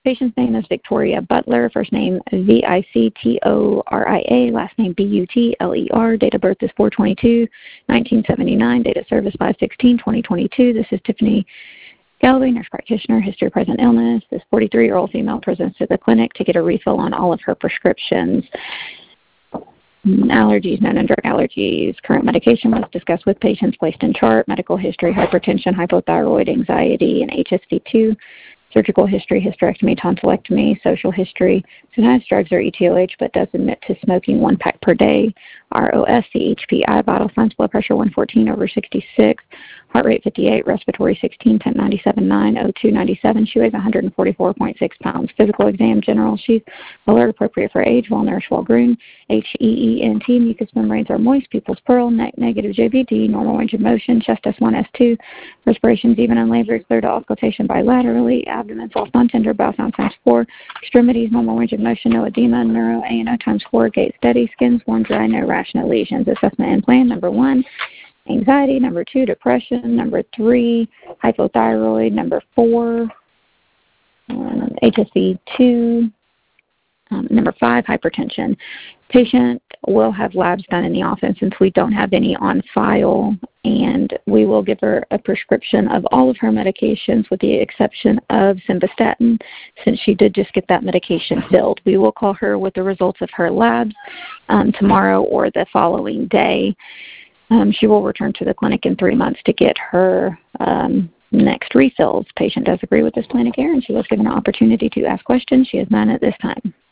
Patient's name is Victoria Butler, first name Victoria, last name Butler. Date of birth is 4/22/1979. Date of service 5/16/2022. This is Tiffany Galloway, nurse practitioner. History of present illness. This 43-year-old female presents to the clinic to get a refill on all of her prescriptions. Allergies, known and drug allergies. Current medication was discussed with patients, placed in chart. Medical history, hypertension, hypothyroid, anxiety, and HSV2. Surgical history, hysterectomy, tonsillectomy. Social history, sometimes drugs or ETOH, but does admit to smoking 1 pack per day. ROS, CHPI, vital signs, blood pressure 114/66. Heart rate 58, respiratory 16, temp 97.9, O2 97. She weighs 144.6 pounds. Physical exam, general. She's alert, appropriate for age, well nourished, well groomed. HEENT, mucous membranes are moist, pupils pearl, neck negative JVD, normal range of motion, chest S1, S2, respirations even unlabored, clear to auscultation bilaterally, abdomen soft non-tender, bowel sound times 4, extremities, normal range of motion, no edema, neuro ANO times 4, gait steady, skin's warm, dry, no rash, no lesions. Assessment and plan, number 1. Anxiety, number 2, depression, number 3, hypothyroid, number 4, HSV2, number 5, hypertension. Patient will have labs done in the office since we don't have any on file, and we will give her a prescription of all of her medications with the exception of simvastatin, since she did just get that medication filled. We will call her with the results of her labs tomorrow or the following day. She will return to the clinic in 3 months to get her next refills. Patient does agree with this plan of care, and she was given an opportunity to ask questions. She is none at this time.